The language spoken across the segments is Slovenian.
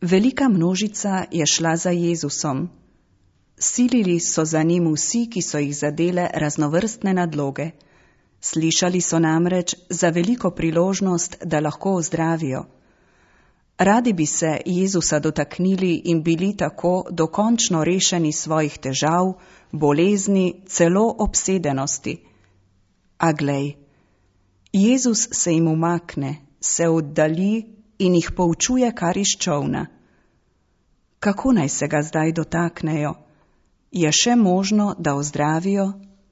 Velika množica je šla za Jezusom. Silili so za njim vsi, ki so jih zadele raznovrstne nadloge. Slišali so namreč za veliko priložnost, da lahko ozdravijo. Radi bi se Jezusa dotaknili in bili tako dokončno rešeni svojih težav, bolezni, celo obsedenosti. A glej, Jezus se jim umakne, se oddalji in jih poučuje kar iz čolna. Kako naj se ga zdaj dotaknejo? Je še možno, da ozdravijo?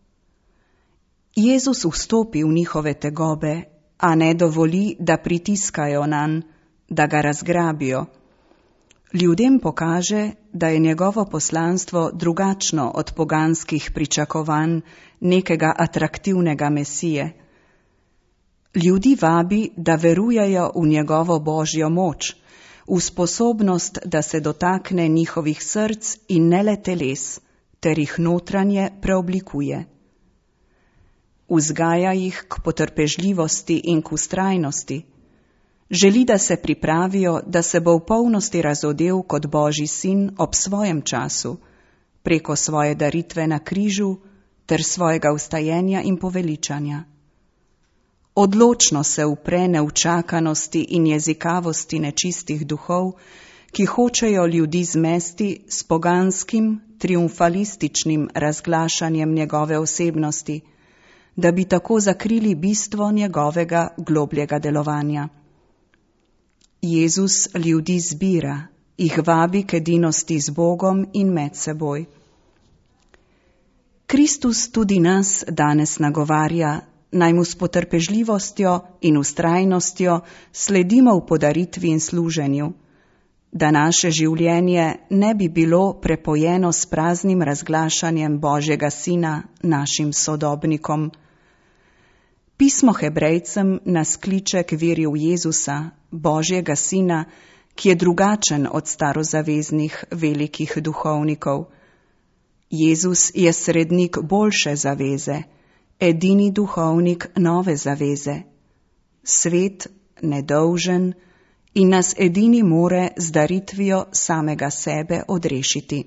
Jezus vstopi v njihove tegobe, a ne dovoli, da pritiskajo nanj, da ga razgrabijo. Ljudem pokaže, da je njegovo poslanstvo drugačno od poganskih pričakovanj nekega atraktivnega mesije. Ljudi vabi, da verujejo v njegovo božjo moč, v sposobnost, da se dotakne njihovih src in ne le teles, ter jih notranje preoblikuje. Vzgaja jih k potrpežljivosti in k vztrajnosti. Želi, da se pripravijo, da se bo v polnosti razodel kot Božji sin ob svojem času, preko svoje daritve na križu ter svojega vstajenja in poveličanja. Odločno se upre neučakanosti in jezikavosti nečistih duhov, ki hočejo ljudi zmesti s poganskim, triumfalističnim razglašanjem njegove osebnosti, da bi tako zakrili bistvo njegovega globljega delovanja. Jezus ljudi zbira, jih vabi k edinosti z Bogom in med seboj. Kristus tudi nas danes nagovarja, naj mu s potrpežljivostjo in vztrajnostjo sledimo v podaritvi in služenju, da naše življenje ne bi bilo prepojeno s praznim razglašanjem Božjega Sina našim sodobnikom. Pismo Hebrejcem nas kliče k veri v Jezusa, Božjega Sina, ki je drugačen od starozaveznih velikih duhovnikov. Jezus je srednik boljše zaveze, edini duhovnik nove zaveze. Svet, nedolžen, in nas edini more z daritvijo samega sebe odrešiti.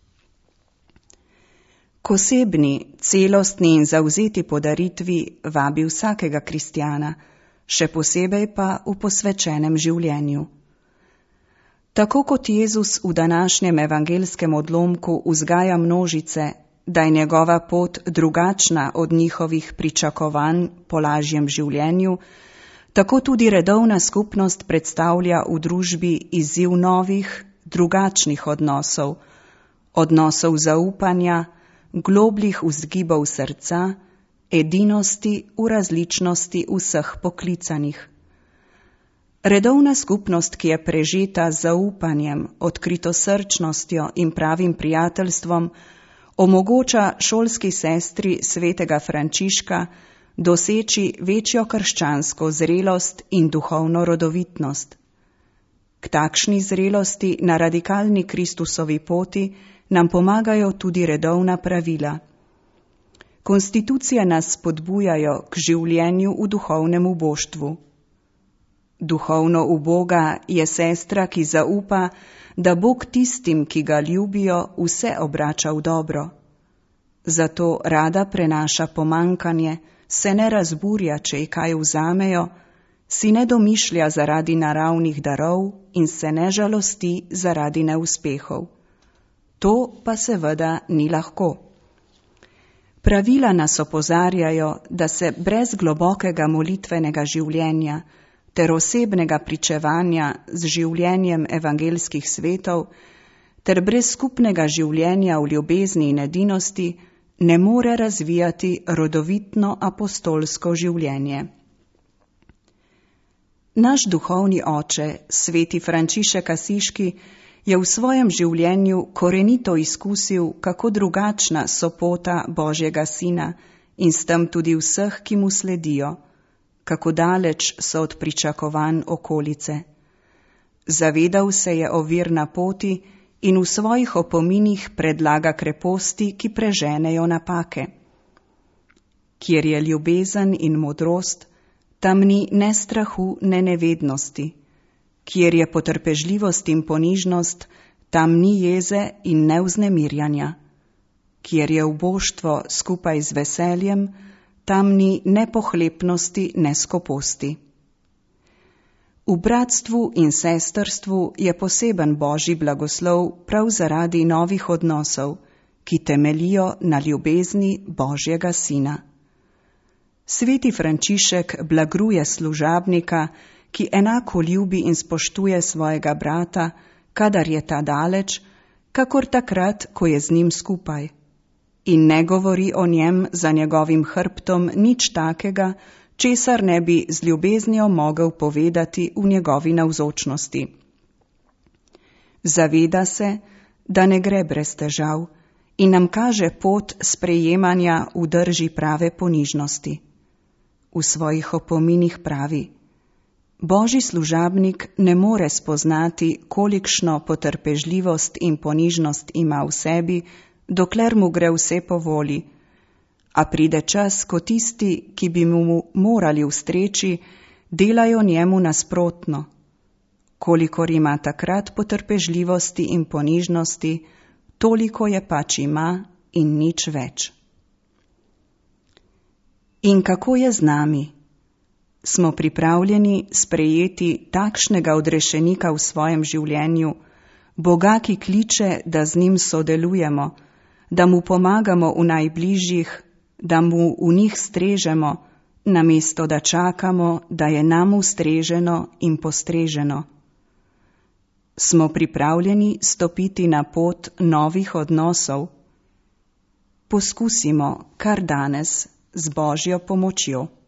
K osebni, celostni in zavzeti podaritvi vabi vsakega kristjana, še posebej pa v posvečenem življenju. Tako kot Jezus v današnjem evangelskem odlomku vzgaja množice, da je njegova pot drugačna od njihovih pričakovanj po lažjem življenju, tako tudi redovna skupnost predstavlja v družbi izziv novih, drugačnih odnosov, odnosov zaupanja, globljih vzgibov srca, edinosti v različnosti vseh poklicanih. Redovna skupnost, ki je prežeta z zaupanjem, odkritosrčnostjo in pravim prijateljstvom, omogoča šolski sestri svetega Frančiška doseči večjo krščansko zrelost in duhovno rodovitnost. K takšni zrelosti na radikalni Kristusovi poti nam pomagajo tudi redovna pravila. Konstitucije nas spodbujajo k življenju v duhovnem uboštvu. Duhovno uboga je sestra, ki zaupa, da Bog tistim, ki ga ljubijo, vse obrača v dobro. Zato rada prenaša pomankanje, se ne razburja, če ji kaj vzamejo, si ne domišlja zaradi naravnih darov in se ne žalosti zaradi neuspehov. To pa seveda ni lahko. Pravila nas opozarjajo, da se brez globokega molitvenega življenja ter osebnega pričevanja z življenjem evangelskih svetov ter brez skupnega življenja v ljubezni in edinosti ne more razvijati rodovitno apostolsko življenje. Naš duhovni oče, sveti Frančišek Asiški, je v svojem življenju korenito izkusil, kako drugačna so pota Božjega Sina in s tem tudi vseh, ki mu sledijo, kako daleč so od pričakovanj okolice. Zavedal se je ovir na poti in v svojih opominih predlaga kreposti, ki preženejo napake. Kjer je ljubezen in modrost, tam ni ne strahu, ne nevednosti. Kjer je potrpežljivost in ponižnost, tam ni jeze in nevznemirjanja. Kjer je uboštvo skupaj z veseljem, tam ni ne pohlepnosti, ne skoposti. V bratstvu in sestrstvu je poseben božji blagoslov prav zaradi novih odnosov, ki temeljijo na ljubezni Božjega Sina. Sveti Frančišek blagruje služabnika, ki enako ljubi in spoštuje svojega brata, kadar je ta daleč, kakor takrat, ko je z njim skupaj. In ne govori o njem za njegovim hrbtom nič takega, česar ne bi z ljubeznijo mogel povedati v njegovi navzočnosti. Zaveda se, da ne gre brez težav, in nam kaže pot sprejemanja v drži prave ponižnosti. V svojih opominih pravi: Božji služabnik ne more spoznati, kolikšno potrpežljivost in ponižnost ima v sebi, dokler mu gre vse po volji, a pride čas, ko tisti, ki bi mu morali ustreči, delajo njemu nasprotno. Kolikor ima takrat potrpežljivosti in ponižnosti, toliko je pač ima in nič več. In kako je z nami? Smo pripravljeni sprejeti takšnega odrešenika v svojem življenju, Boga, ki kliče, da z njim sodelujemo, da mu pomagamo v najbližjih, da mu v njih strežemo, namesto da čakamo, da je nam ustreženo in postreženo. Smo pripravljeni stopiti na pot novih odnosov? Poskusimo kar danes z Božjo pomočjo.